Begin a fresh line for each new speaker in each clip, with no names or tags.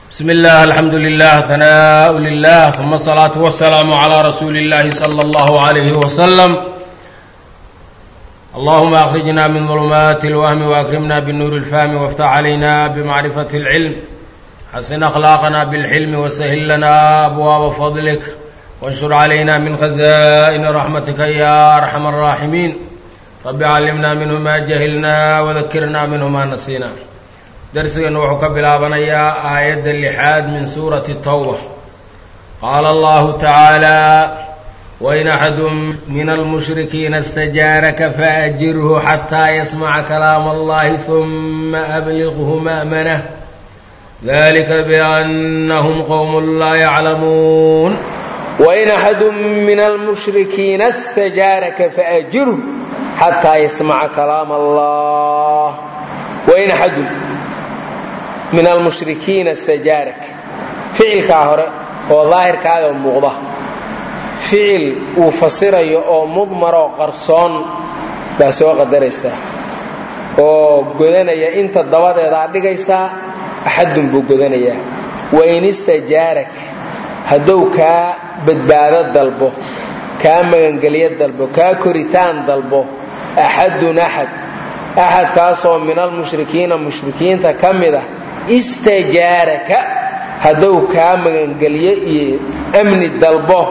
بسم الله الحمد لله ثناء لله ثم الصلاة والسلام على رسول الله صلى الله عليه وسلم. اللهم أخرجنا من ظلمات الوهم وأكرمنا بالنور الفهم وافتح علينا بمعرفة العلم حسن أخلاقنا بالحلم وسهل لنا أبواب فضلك وانشر علينا من خزائن رحمتك يا أرحم الراحمين. رب علمنا منه ما جهلنا وذكرنا منه ما نسينا. درسنا وحكى بلابنيا آية اللحاد من سورة التوبة. قال الله تعالى: وإن أحد من المشركين استجارك فأجره حتى يسمع كلام الله ثم أبلغه مأمنه ذلك بأنهم قوم لا يعلمون.
وإن أحد من المشركين استجارك فأجره حتى يسمع كلام الله. وإن أحد من المشركين استجارك فعل كاهر وظاهر كهذا مغضى فعل وفسر أو مضمر وقرصان بس وقدريسا أو جذنيا أنت الضوء إذا دقيسا أحد بجذنيا. وإن استجارك هدوك بدبارة ضلبه كامنجلية ضلبه ككريتان ضلبه أحد كاسو من المشركين تكمله استجارك هدوك كامنجلية أمن ضلبه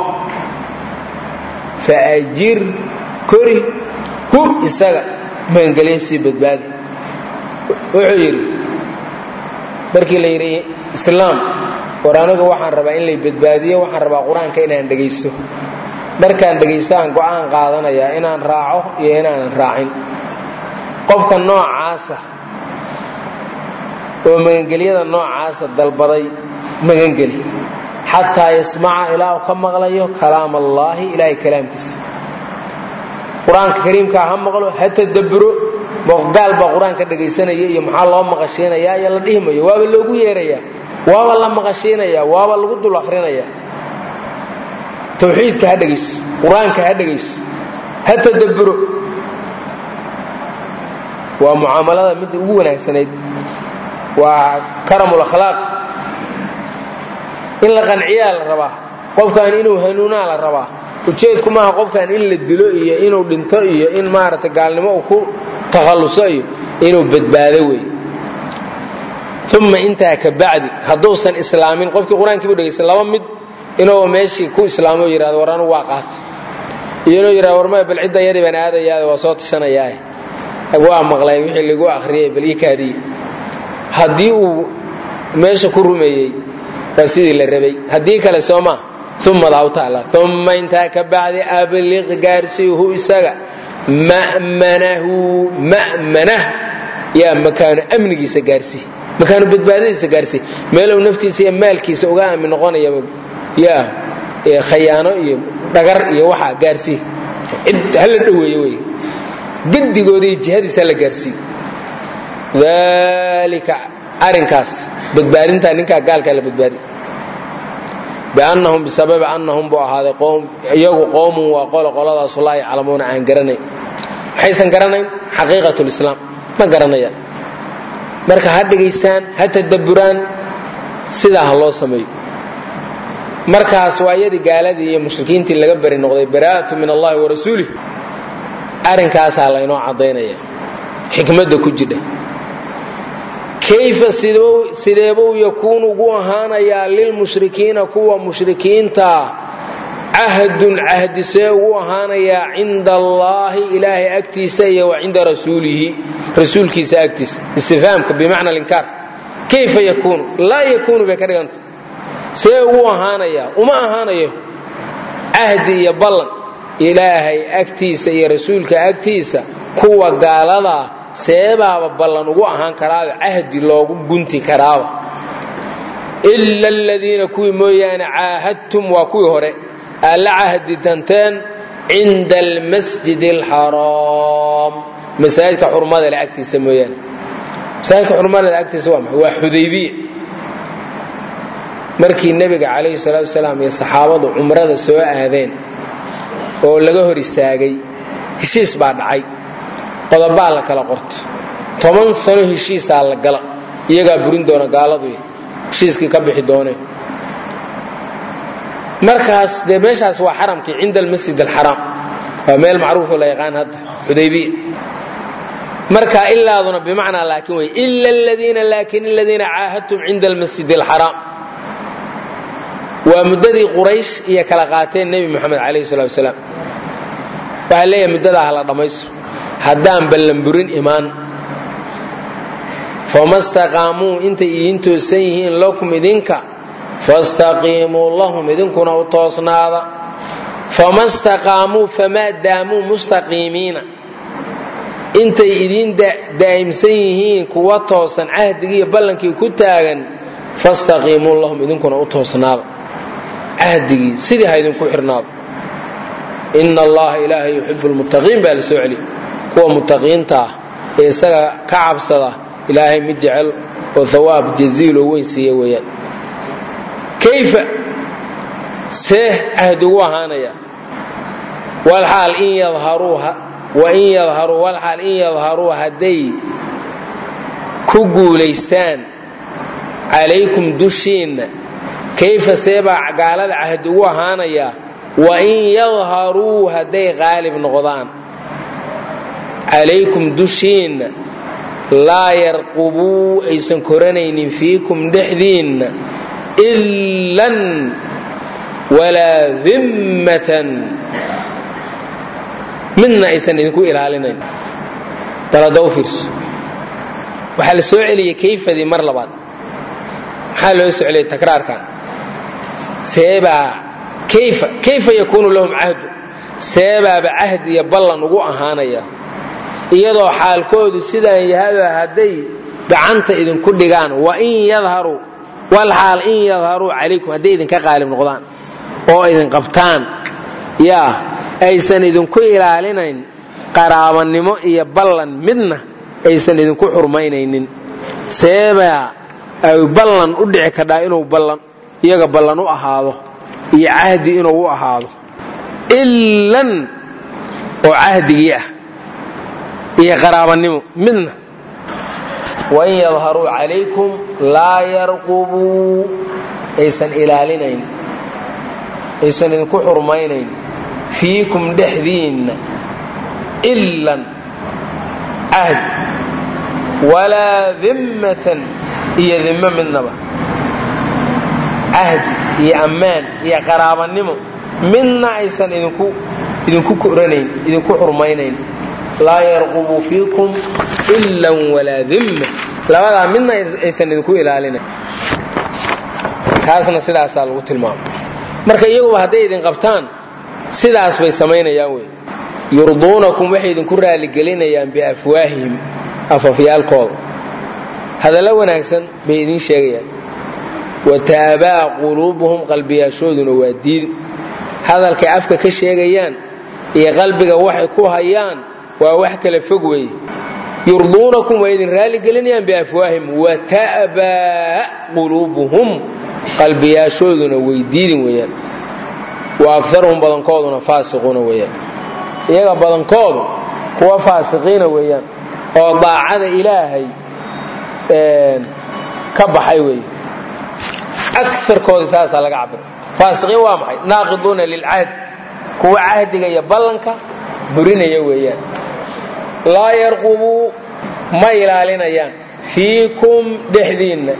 فأجر كري هو إستجار منجلية بدبادي وعيري بركي ليري إسلام quraanadu waxaan rabaa in la badbaadiyo waxaan rabaa quraanka inaan dhageysto markaan dhageystaan go'aan qaadanaya inaan raaco iyo inaan raacin qofka noocaasa oo magangeliyada noocaasa dalbaday magangeli hatta yasma'a ilaa ka maqlayo kalaam Allah ilaahi kalaamkiisa quraanka kariimka ha maqlo hatta dabro maqdaal ba quraanka dhageysanaya iyo maxaa loo maqashiinaya ayaa la dhihimayo waaba loogu yeerayaa waaba la maqashiinaya waaba lagu dul akhrinaya tawxiidka ha dhageyso quraanka ha dhageyso hatta dabro waa muaamalada mid ugu wanaagsaneed waa karamul akhlaaq in la qanciyaa la rabaa qofkan inuu hanuuna la rabaa ujeedku ma aha qofkan in la dilo iyo inuu dhinto iyo in maarata gaalnimo uu ku takhaluso iyo inuu badbaado weey. ثم انتهى كبعد هدوسن اسلامين قفكي قرانكي بدغيس لaba mid inuu meeshii ku islaamo yiraahdo waran waa qaat inuu yiraahdo warma bal cid yari baan aadayaa waa soo tashanayaa waa maqlay wixii lagu akhriyay bal ikaadi hadii uu meesha ku rumeeyay sidii la rabay hadii kale sooma ثم الله تعالى ثم انتهى كبعد ابلغ غارسيه isaga مأمنه يا مكان امنيgiisa gaarsi مكانه بدباديسا غارسي ميلو نفتيسا iyo maalkiisa uga aamin noqonaya yaa khiyaano iyo dhagar iyo waxa gaarsi hal dhaweeyo way gidigoodii jihadiisa la gaarsi dalika arinkaas badbaadinta ninka gaalka la badbaadi baanahum bisabab annahum bu ahade qoom iyagu qoom waa qoladaas Allah yaclamuuna aan garanay waxaysan garanay xaqiiqatul islaam ma garanaya marka ha dhageystaan ha tadabburaan sida loo sameeyo markaas waayadii gaaladii iyo mushrikiintii laga bari noqday baraa'atu min Allah wa rasuulihi arinkaas la inoo cadeynaya xikmadda ku jidha kayfa sideebo yakunu ugu ahaanaya lil mushrikiina kuwa mushrikiinta ahdi see ugu ahaanaya cinda Allah ilaahi agtiisa iyo cinda rasuulkiisa agtiisa istifhaamka bimaana al-inkar kayfa yakunu la yakunu bi kadhiganta see ugu ahaanaya uma ahaanayo ahdi iyo ballan ilaahi agtiisa iyo rasuulka agtiisa kuwa gaalada seebaaba ballan ugu ahaan karaaba ahdi loogu gunti karaaba illa alladheena kuwi mooyaana aahadtum wa kuwi hore alla ahdi tantan inda almasjid alharam masaajidka xurmada la agtiisa mooyaan masaajidka xurmada la agtiisa waa Hudaybiya markii nabiga kaleey salaatu wasalaam iyo saxaabadu umrada soo aadeen oo laga hor istaagay heshiis baa dhacay qodob la kala qorto 10 sano heshiis la gala iyaga burin doona gaaladu heshiiskii ka bixi doonee markaas dee meeshaas waa xaramkii cinda almasjid alxaraam waa meel macruufoo la yaqaan hadda xudaybiya marka ilaaduna bimacnaa laakin wey ila aladiina caahadtum cinda almasjid alxaraam waa muddadii quraysh iyo kala qaateen nebi moxamed calayhi salatu wasalaam waxaa leeyahay muddadaa hala dhammaystiro haddaan ballanburin imaan fama staqaamuu intay idiin toosan yihiin lakum idinka fastaqiimuu lahum idinkuna u toosnaada fama staqaamuu famaa daamuu mustaqiimiina intay idiin daa'imsan yihiin kuwa toosan cahdigii iyo ballankii ku taagan fastaqiimuu lahum idinkuna u toosnaada cahdigii sidii ha idinku xirnaado ina allaha ilaahay yuxibu lmuttaqiin baa la soo celiy kuwa muttaqiinta ah ee isaga ka cabsada ilaahay mid jecel oo hawaab jaziiloo weyn siiya weeyaan kayfa see cahdigu ahaanaya walxaal in yadharuu hadday ku guulaystaan calaykum dushiinna kayfa seebaa gaalada cahdigu ahaanaya wain yadharuu hadday qaalib noqdaan calaykum dushiinna laa yarqubuu aysan koranaynin fiikum dhexdiinna ilan walaa dimmatan midna aysan idinku ilaalinayn bal hadda u fiirso waxaa la soo celiyey kayfadii mar labaad maxaa loo soo celiyey takraarkan seebaa kayfa yakuunu lahum cahdu seebaaba cahdi iyo ballan ugu ahaanaya iyadoo xaalkoodu sidaan yahaba hadday gacanta idinku dhigaan walxaal in yadharuu calaykum hadday idinka qaalib noqdaan oo idin qabtaan yaa aysan idinku ilaalinayn qaraabanimo iyo ballan midna aysan idinku xurmaynaynin seebaa ay ballan u dhici kadhaa inuu iyaga ballan u ahaado iyo cahdi inuu u ahaado ilan oo cahdigii ah iyo qaraabanimo midna wain yadharuu calaykum laa yarqubuu aysan ilaalinayn aysan idinku xurmaynayn fiikum dhexdiinna ilan cahd walaa dimmatan iyo dimmo midnaba cahdi iyo ammaan iyo qaraabanimo midna aysan idinku koranayn idinku xurmaynayn laa yarqubuu fiikum ilan walaa dimma labadaa midna aysan idinku ilaalinayn taasna sidaasaa lagu tilmaamay marka iyaguba hadday idin qabtaan sidaas bay samaynayaan wey yurduunakum waxay idinku raaligelinayaan biafwaahihim afafyaalkooda hadallo wanaagsan bay idiin sheegayaan wataabaa quluubuhum qalbiyaashooduna waa diidi hadalkay afka ka sheegayaan iyo qalbiga waxay ku hayaan waa wax kala fog weeye yurduunakum waa idin raaligelinayaan biafwaahihim wataabaa quluubuhum qalbiyaashooduna way diidin weeyaan wa akaruhum badankooduna faasiquuna weeyaan iyaga badankoodu kuwa faasiqiina weeyaan oo daacada ilaahay ka baxay weeye akarkooda saasaa laga cabira faasiqiin waa maxay naaqiduuna lilcahd kuwa cahdiga iyo ballanka burinaya weeyaan laa yarqubuu ma ilaalinayaan fiikum dhexdiinna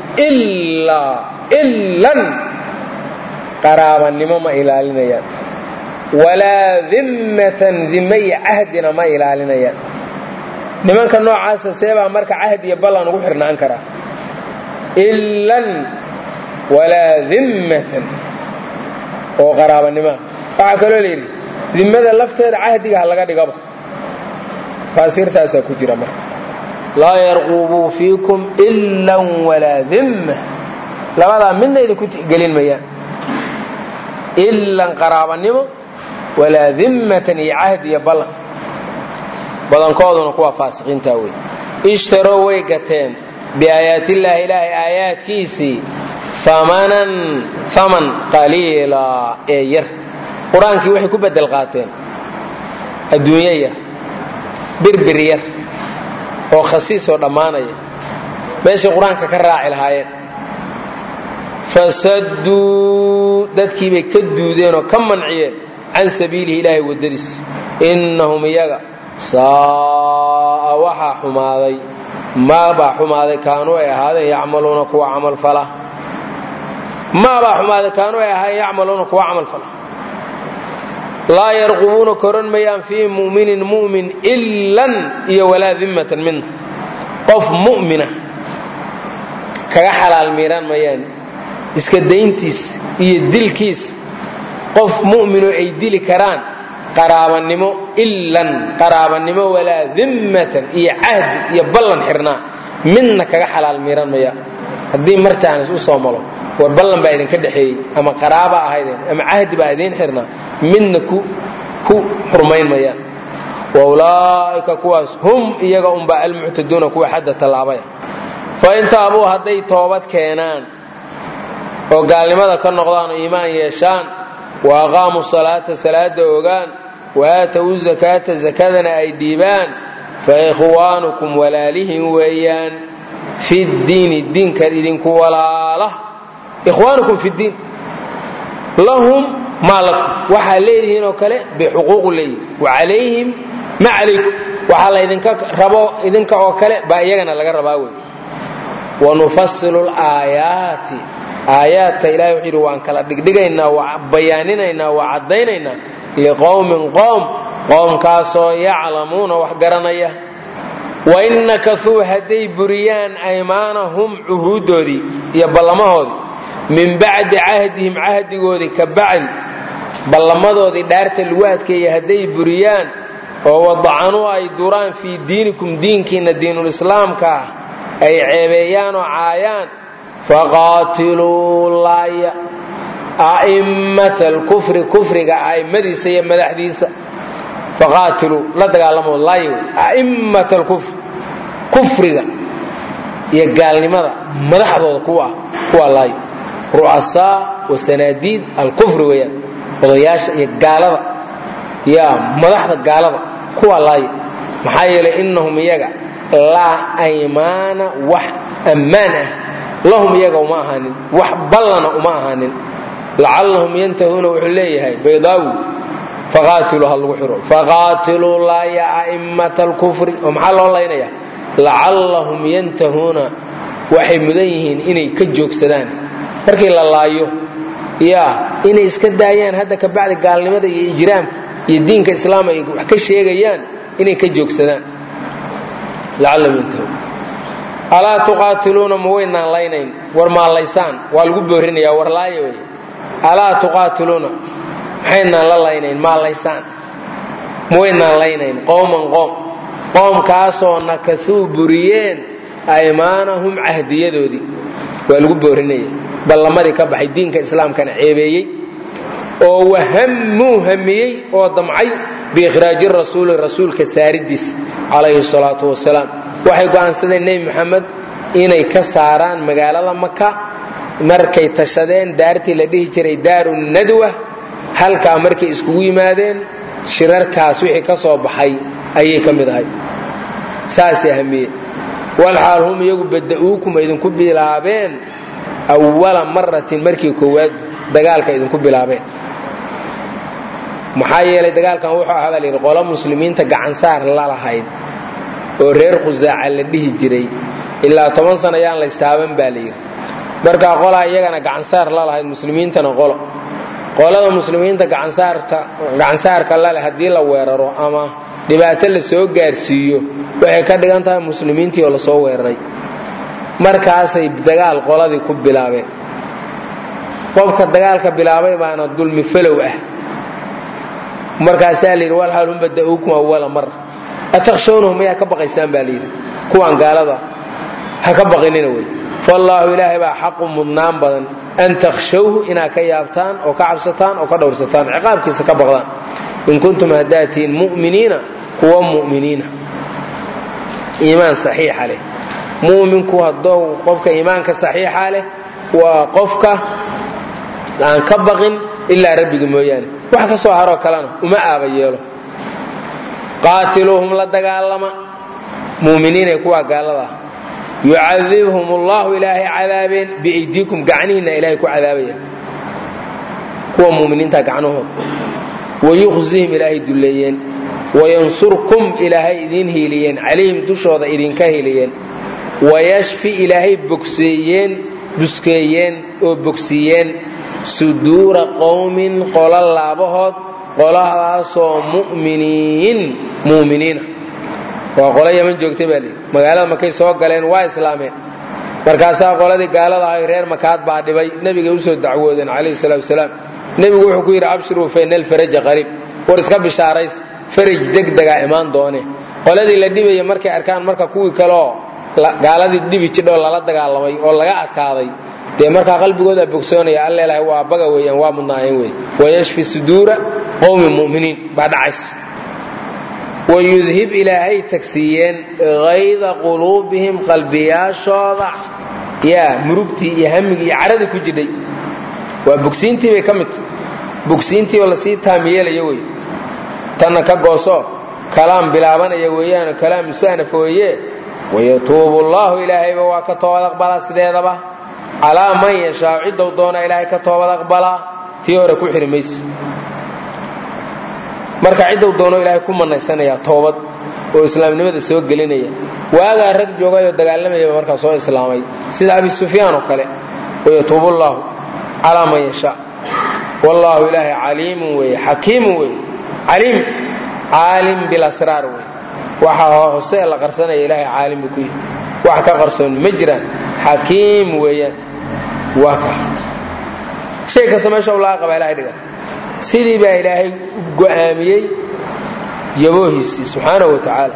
ilan qaraabanimo ma ilaalinayaan walaa dimmatan dimme iyo cahdina ma ilaalinayaan nimanka noocaasa seebaa marka cahd iyo ballan ugu xirnaan karaa ilan walaa dimmatan oo qaraabanimoa waxaa kaloo layidhi dimmada lafteeda cahdiga ha laga dhigaba faasiirtaasaa ku jira marka laa yarqubuu fiikum ilan walaa dimma labadaa midna idinku tixgelin mayaan ilan qaraabanimo walaa dimmatan iyo cahd iyo ballan badankooduna kuwa faasiqiintaa wey ishtaroo way gateen biaayaatillaahi ilaahay aayaadkiisii aman qaliila ee yar qur-aankii waxay ku bedel qaateen adduunyo yar birbir yar oo khasiisoo dhammaanaya meeshay qur-aanka ka raaci lahaayeen fasadduu dadkii bay ka duudeen oo ka manciyeen can sabiilihi ilaahay waddadiisa innahum iyaga saa'a waxaa xumaaday maabaa xumaaday kaanuu ay ahaadeen yacmaluuna kuwa camal fala maabaa xumaaday kaanuu ay ahaadeen yacmaluuna kuwa camal fala laa yarqubuuna koran mayaan fii mu'minin mu'min ilan iyo walaa dimmatan midna qof mu'mina kaga xalaal miiraan mayaan iska dayntiis iyo dilkiis qof mu'minoo ay dili karaan qaraabanimo ilan qaraabanimo walaa dimmatan iyo cahdi iyo ballan xirnaa midna kaga xalaal miiran maya haddii marjaanis u soo malo war ballan baa idinka dhexeeyey ama qaraaba ahaydeen ama cahdi baa idiin xirnaa midna ku xurmayn mayaan wa ulaa'ika kuwaas hum iyaga unbaa almuctaduuna kuwa xadda tallaabaya fa in taabuu hadday toobad keenaan oo gaalnimada ka noqdaan oo iimaan yeeshaan wa aqaamuu salaata salaada ogaan waatawu zakaata zakadana ay dhiibaan fa ikhwaanukum walaalihin weeyaan fi ddiini diinkan idinku walaala ikhwaanukum fi ddiin lahum maa lakum waxaa leedihiin oo kale bixuquuqu leeyihin wa calayhim ma calaykum waxaa laydinka rabo idinka oo kale baa iyagana laga rabaa wey wanufasilu laayaati aayaadka ilahay wuxuu yidhi waan kala dhigdhigaynaa waa bayaaninaynaa waa caddaynaynaa liqowmin qowm qowmkaasoo yaclamuuna wax garanaya wain nakasuu hadday buriyaan aymaanahum cuhuuddoodii iyo ballamahoodii min bacdi cahdihim cahdigoodii ka bacdi ballamadoodii dhaarta lagu adkeeyey hadday buriyaan oo wadacanuu ay duraan fii diinikum diinkiinna diinulislaamka ah ay ceebeeyaan oo caayaan faqaatiluu laaya a'immata alkufri kufriga a'immadiisa iyo madaxdiisa faqaatiluu la dagaalamo laaya wey a'immata alkufri kufriga iyo gaalnimada madaxdooda kuwa laaya ru'asaa wa sanaadiid alkufri weeyaan odayaasha iyo gaalada yaa madaxda gaalada kuwa laaya maxaa yeelay innahum iyaga laa aymaana wax ammaan ah lahum iyaga uma ahaanin wax ballana uma ahaanin lacallahum yantahuuna wuxuu leeyahay baydaawi faqaatiluu ha lagu xiro faqaatiluu laaya a'immata alkufri oo maxaa loo laynaya lacallahum yantahuuna waxay mudan yihiin inay ka joogsadaan markii la laayo yaa inay iska daayaan hadda ka bacdi gaalnimada iyo ijraamka iyo diinka islaamka ay wax ka sheegayaan inay ka joogsadaan lacallahum yantahuun alaa tuqaatiluuna ma waynaan laynayn war maalaysaan waa lagu boorinayaa war laaya wey alaa tuqaatiluuna maxaynaan la laynayn maalaysaan ma waynaan laynayn qowman qoomkaasoo nakasuu buriyeen aymaanahum cahdiyadoodii waa lagu boorinaya ballamadii ka baxay diinka islaamkana ceebeeyey oo wahammuu hamiyey oo damcay biikhraaji rasuuli rasuulka saaridiisa calayhi salaatu wasalaam waxay go'aansadeen nebi moxamed inay ka saaraan magaalada maka markay tashadeen daartii la dhihi jiray daaru nadwa halkaa markay iskugu yimaadeen shirarkaas wixii ka soo baxay ayay ka mid ahay saasay hamiyeen walxaal hum iyagu bada'uukum idinku bilaabeen awala maratin markii koowaad dagaalka idinku bilaabeen maxaa yeelay dagaalkan wuxuu ahaa baa layidhi qolo muslimiinta gacansaar la lahayd oo reer khusaaca la dhihi jiray ilaa 10 sano ayaan la istaaban baa layidhi markaa qolaa iyagana gacansaar la lahayd muslimiintana qolada muslimiinta gacansaarka laleh haddii la weeraro ama dhibaato la soo gaarsiiyo waxay ka dhigan tahay muslimiintii oo lasoo weeraray markaasay dagaal qoladii ku bilaabeen qofka dagaalka bilaabay baana dulmi falow ah markaasaa layidhi walxaal hum bada'uukum awala mara atakhshawnahum mayaa ka baqaysaan baa layidhi kuwaan gaalada ha ka baqinina wey fallaahu ilaahay baa xaqu mudnaan badan an takhshawhu inaad ka yaabtaan oo ka cabsataan oo ka dhowrsataan ciqaabkiisa ka baqdaan in kuntum haddaatiin mu'miniina kuwa mu'miniina iimaan saxiixa leh mu'minku haddou qofka iimaanka saxiixa leh waa qofka aan ka baqin ilaa rabbiga mooyaane wax ka soo haroo kalena uma aaba yeelo qaatiluuhum la dagaalama mu'miniinay kuwa gaalada ah yucadibhum allahu ilaahay cadaabeen biaydiikum gacnihiinna ilaahay ku cadaabaya kuwa mu'miniinta gacnahooda wayukhzihim ilaahay dulleeyeen wayansurkum ilaahay idiin hiiliyeen calayhim dushooda idinka hiiliyeen wayashfi ilaahay buskeeyeen oo bogsiiyeen suduura qowmin qolo laabahood qoladaasoo mu'miniina waa qolo yaman joogtay baa lihi magaalada markay soo galeen waa islaameen markaasaa qoladii gaalada ahay reer makaad baa dhibay nebigay usoo dacwoodeen calayhi salaatu wasalaam nebigu wuxuu ku yidhi abshiruu fa ina alfaraja qariib war iska bishaarays faraj degdegaa imaan doone qoladii la dhibaya markay arkaan marka kuwii kaleoo gaaladii dhibi jidhoo lala dagaalamay oo laga adkaaday dee markaa qalbigooda bogsoonaya alla ilahay waa baga weeyaan waa mudnaayeen wey wayashfi suduura qowmi mu'miniin baa dhacaysa wayudhib ilaahay tagsiiyeen hayda quluubihim qalbiyaashooda yaa murugtii iyo hamigii iyo caradii ku jidhay waa bogsiintii bay ka mid tahay bogsiintii oo lasii taamiyeelaya wey tanna ka gooso kalaam bilaabanaya weeyaanoo kalaam musahnaf weeye wayatuubu allahu ilaahayba waa ka toobad aqbalaa sideedaba calaa man yashaa ciddou doona ilaahay ka toobad aqbalaa tii hore ku xiri mayse marka ciddou doono ilaahay ku manaysanayaa toobad oo islaamnimada soo gelinaya waagaa rag joogayoo dagaalamayaba markaa soo islaamay sida abi sufyaan oo kale wayatuubu llaahu calaa man yashaa wallaahu ilaahay caliimun weeye xakiimun weeye caliim caalim bilasraar wey waxaa hoose la qarsanaya ilaahay caalim buu ku yihi wax ka qarsoon ma jiraan xakiim weeyaan waa ka shay kasta meesha u laga qabaa ilahay dhigata sidii baa ilaahay go'aamiyey yaboohiisii subxaanahu wa tacaala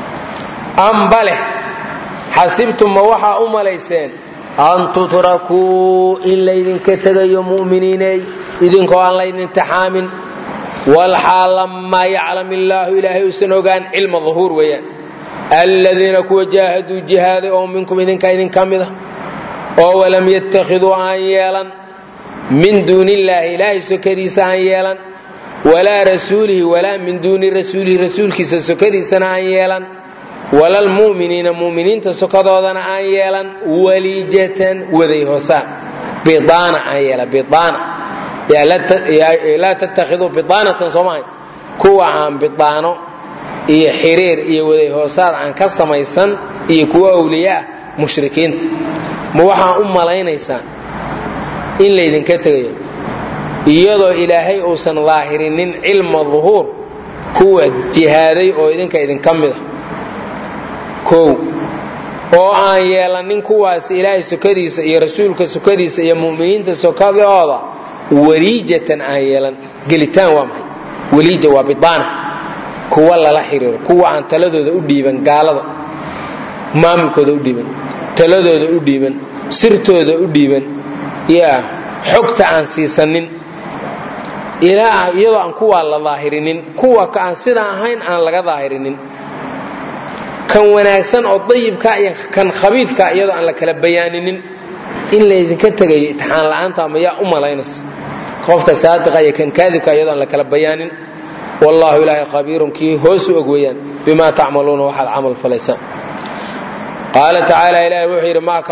ambale xasibtum ma waxaa u malayseen an tutrakuu in laydinka tegayo mu'miniiney idinkoo aan laydin imtixaamin walxaal lammaa yaclam illaahu ilaahay uusan ogaan cilma duhuur weeyaan aladiina kuwa jaahaduu jihaaday oo minkum idinka idinka mida oo walam yattakhiduu aan yeelan min duuni illaahi ilaahay sokadiisa aan yeelan walaa rasuulihi walaa min duuni rasuulihi rasuulkiisa sokadiisana aan yeelan walalmu'miniina mu'miniinta sokadoodana aan yeelan waliijatan waday hoosaan bidaana aan yeelan bidaana laa tattakhiduu bidaanatan soomahay kuwa aan bidaano iyo xiriir iyo waday hoosaad aan ka samaysan iyo kuwa awliya ah mushrikiinta ma waxaa u malaynaysaan in laydinka tegayo iyadoo ilaahay uusan daahirinin cilma duhuur kuwa jihaaday oo idinka idinka mida kow oo aan yeelanin kuwaas ilaahay sokadiisa iyo rasuulka sokadiisa iyo mu'miniinta sokadooda waliijatan aan yeelan gelitaan waa maxay waliija waa bidaana kuwa lala xiriiro kuwa aan taladooda u dhiiban gaalada maamulkooda u dhiiban taladooda u dhiiban sirtooda u dhiiban yaa xogta aan siisanin iyadoo aan kuwaa la daahirinin kuwa ka aan sidaa ahayn aan laga daahirinin kan wanaagsan oo dayibka iyo kan khabiidka iyadoo aan la kala bayaaninin in laydinka tegayo itixaan la'aanta mayaa u malaynaysa qofka saadiqa iyo kan kaadibka iyadoo aan la kala bayaanin wallaahu ilaahay khabiirun kii hoos u og weeyaan bimaa tacmaluuna waxaad camal falaysaan qaala tacaala ilaahay wuxuu yidhi maa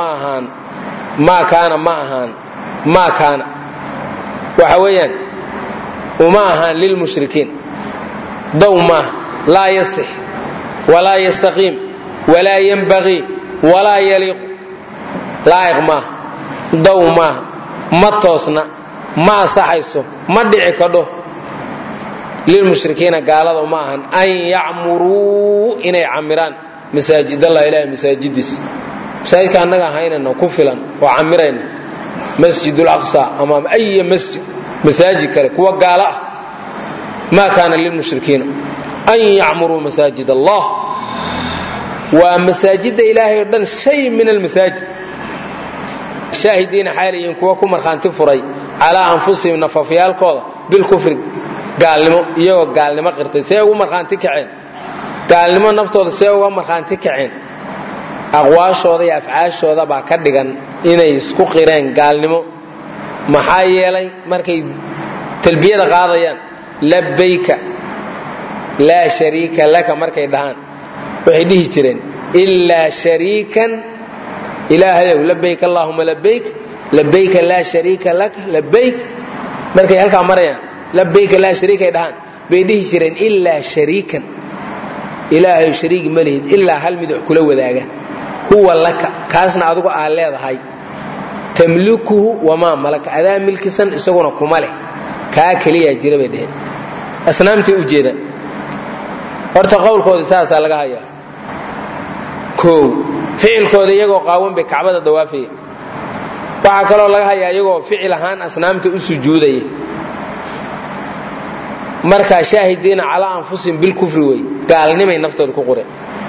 kaana waxa weeyaan uma ahaan lilmushrikiin dow maaha laa yasix walaa yastaqiim walaa yanbagii walaa yaliiqu laa'iq maaha dow maaha ma toosna ma asaxayso ma dhici kadho lilmushrikiina gaalada uma ahan an yacmuruu inay camiraan masaajidallah ilaahay masaajidiisa masaajidka annaga haynayno ku filan oo camirayna masjidul aqsa ama ay masaajid kale kuwa gaala ah ma kaana lilmushrikiina an yacmuruu masaajid allah waa masaajida ilaahay oo dhan shay min almasaajid shaahidiina xaaliyiin kuwa ku markhaanti furay calaa anfusihim nafafyaalkooda bilkufri gaalnimo iyagoo gaalnimo qirtay see ugu markhaanti kaceen gaalnimo naftooda see uga markhaanti kaceen aqwaashooda iyo afcaashooda baa ka dhigan inay isku qireen gaalnimo maxaa yeelay markay talbiyada qaadayaan labbayka laa shariika laka markay dhahaan waxay dhihi jireen ilaa shariikan ilaahayow labayk allahuma labayk labayka laa shariika laka labayk markay halkaa marayaan labayka laa shariika ay dhahaan bay dhihi jireen ilaa shariikan ilaahayow shariigi ma lihid ilaa hal mid wax kula wadaaga huwa laka kaasna adigu aa leedahay tamlikuhu wamaa malaka adaa milkisan isaguna kuma leh kaa keliyaa jira bay dheheen asnaamtay u jeedaan horta qowlkooda saasaa laga hayaa koow ficilkooda iyagoo qaawan bay kacbada dawaafaya waxaa kaloo laga hayaa iyagoo ficil ahaan asnaamta u sujuudaya markaa shaahidiina calaa anfusihim bilkufri wey gaalnimay naftooda ku qoreen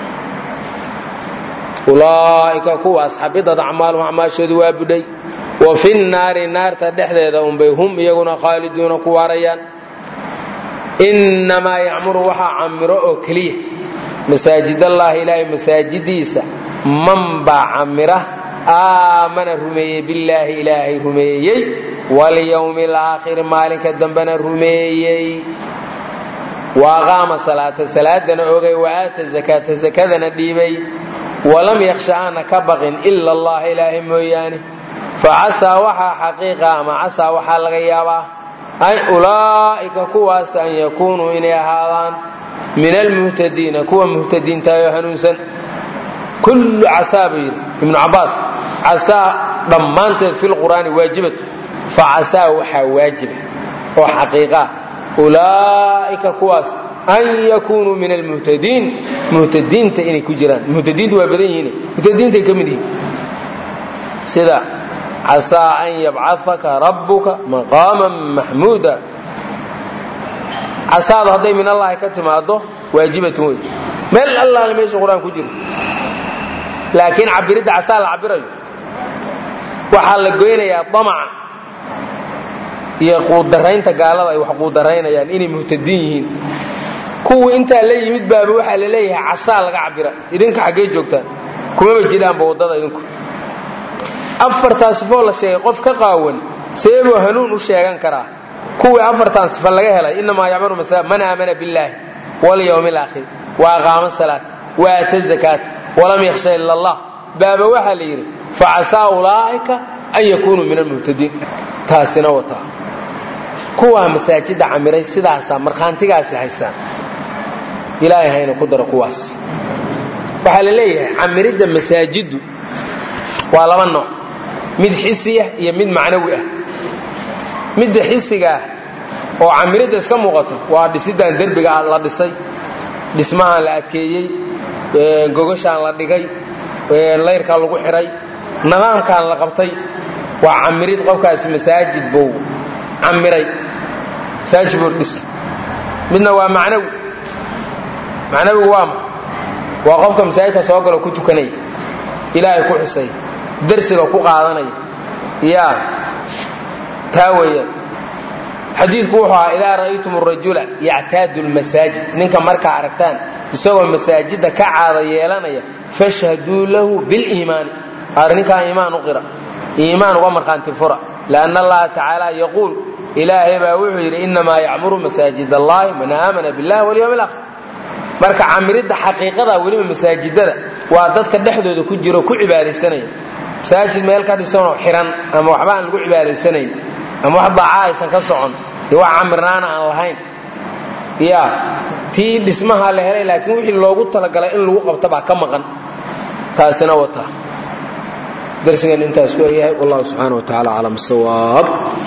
ulaa'ika kuwaas xabidat acmaaluhum acmaashoodu waa budhay wa fi nnaari naarta dhexdeeda unbay hum iyaguna khaaliduuna ku waarayaan innamaa yacmuru waxaa camiro oo keliya masaajidallaahi ilaahay masaajidiisa man baa camira aamana rumeeyey billaahi ilaahay rumeeyey walyawmi alaakhiri maalinka dambena rumeeyey wa aqaama salaata salaadana ogay wa aata zakaata zakadana dhiibay walam yakhsha aana ka baqin ila allaha ilaahay mooyaane facasaa waxaa xaqiiqa ama casaa waxaa laga yaabaa ulaa'ika kuwaas an yakuunuu inay ahaadaan min almuhtadiina kuwa muhtadiintaayoo hanuunsan kullu casaa buu yidhi ibnu cabbaas casaa dhammaanteed fi lqur'aani waajibatu facasaa waxaa waajiba oo xaqiiqaa ulaa'ika kuwaas an yakunuu min almuhtadiin muhtadiinta inay ku jiraan muhtadiinta waa badan yihiin muhtadiintay ka mid yihiin sida casaa an yabcahaka rabbuka maqaaman maxmuuda casaadu hadday min allahi ka timaado waajibatun wey meel allaale meesha qur-aan ku jiro laakiin cabiridda casaa la cabirayo waxaa la goynayaa damaca iyo quudaraynta gaalada ay wax quudaraynayaan inay muhtadiin yihiin kuwii intaa la yimid baaba waxaa la leeyahay casaa laga cabira idinka xaggee joogtaan kumaba jidhaanba waddada idinku afartaa sifoo la sheegay qof ka qaawan seebuu hanuun u sheegan karaa kuwii afartan sifa laga helay inamaa yacmuru man aamana billaahi walyawmi alaakhir wa aqaama salaat wa aata zakaata walam yakhsha ila allah baaba waxaa la yidhi facasaa ulaa'ika an yakunuu min almuhtadiin taasina wataa kuwaa masaajidda camiray sidaasaa markhaantigaasi haysaan ilaahay hayna ku daro kuwaas waxaa la leeyahay camiridda masaajiddu waa laba nooc mid xisiya iyo mid macnawi ah midda xisiga ah oo camiridda iska muuqato waa dhisidaan derbiga la dhisay dhismahaan la adkeeyey gogashaan la dhigay layrkaa lagu xihay nidaamkaan la qabtay waa camirid qofkaasi masaajid buu camiray masaajid buu dhis midna waa macnawi macnawigu waa qofka masaajidka soo galo ku tukanaya ilaahay ku xusay darsiga ku qaadanaya yaa taa weeyaan xadiidku wuxuu ahaa idaa ra'aytum arajula yactaadu lmasaajid ninka markaa aragtaan isagoo masaajidda ka caada yeelanaya fashhaduu lahu biliimaani arrinkaa iimaan u qira iimaan uga markhaanti fura lianna allaha tacaala yaquul ilaahay baa wuxuu yidhi innamaa yacmuru masaajid allahi man aamana billahi walyawmi alaakhir marka camiridda xaqiiqada weliba masaajidada waa dadka dhexdooda ku jiro ku cibaadaysanaya masaajid meel ka dhisanoo xiran ama waxba aan lagu cibaadaysanayn ama wax daaca aysan ka socon iyo wax camirnaana aan lahayn ya tii dhismaha la helay laakiin wixii loogu talagalay in lagu qabto baa ka maqan taasina wataa darsigan intaas ku yahay wallahu subhanahu wa ta'ala alam sawaab